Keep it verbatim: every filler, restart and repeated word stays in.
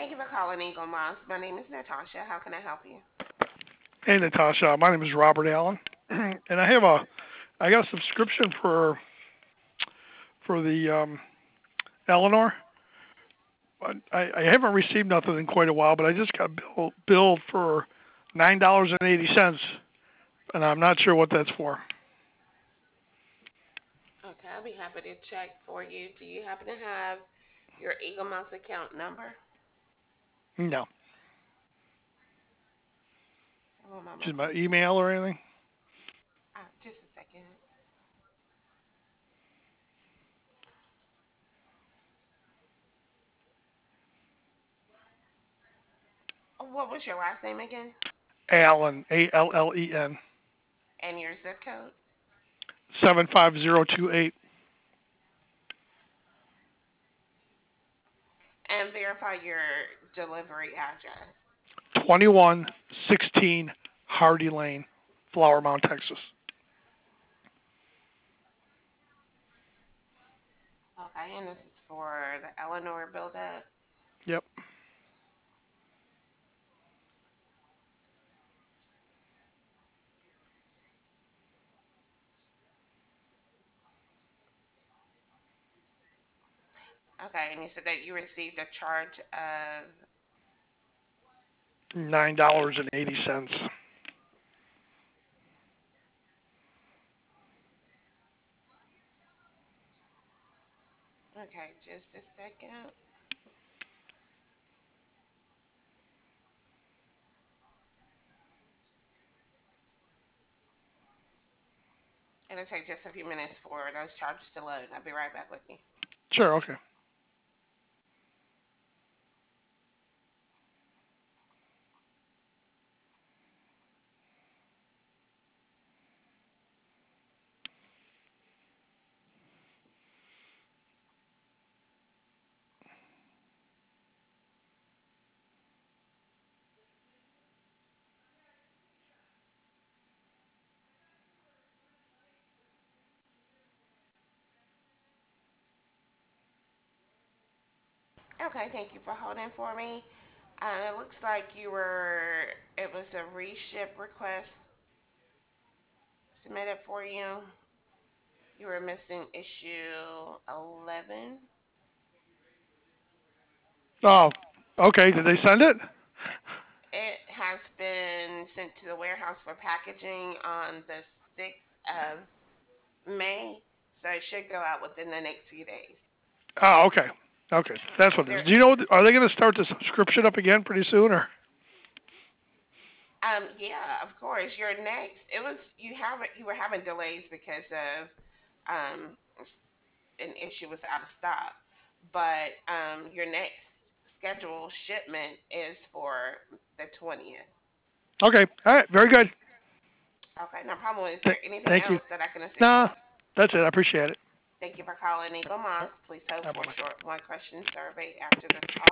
Thank you for calling Eagle Moss. My name is Natasha. How can I help you? Hey, Natasha. My name is Robert Allen, and I have a I got a subscription for for the um, Eleanor. But I, I haven't received nothing in quite a while, but I just got bill, billed for nine dollars and eighty cents, and I'm not sure what that's for. Okay, I'll be happy to check for you. Do you happen to have your Eagle Moss account number? No, One moment, just my please. email or anything. Uh, just a second. What was your last name again? Allen, A L L E N, And your zip code? seven five zero two eight. And verify your delivery address. twenty-one sixteen Hardy Lane, Flower Mound, Texas. Okay, and this is for the Eleanor buildup. Yep. Okay, and you said that you received a charge of. Nine dollars and eighty cents. Okay, just a second. It'll take just a few minutes for those charges to load. I'll be right back with you. Sure. Okay. Okay, thank you for holding for me. Uh, it looks like you were, it was a reship request submitted for you. You were missing issue eleven. Oh, okay. Did they send it? It has been sent to the warehouse for packaging on the sixth of May, so it should go out within the next few days. Oh, okay. Okay, that's what it There, is. Do you know? Are they going to start the subscription up again pretty soon, or? um, yeah, of course. You're next. It was you have you were having delays because of um an issue was out of stock, but um your next scheduled shipment is for the twentieth. Okay. All right. Very good. Okay, no problem. Is Th- there anything thank you. else that I can assist you Nah, with? that's it. I appreciate it. Thank you for calling Eagle All Moss. Please hold right, for a bye-bye. short one question survey after this call.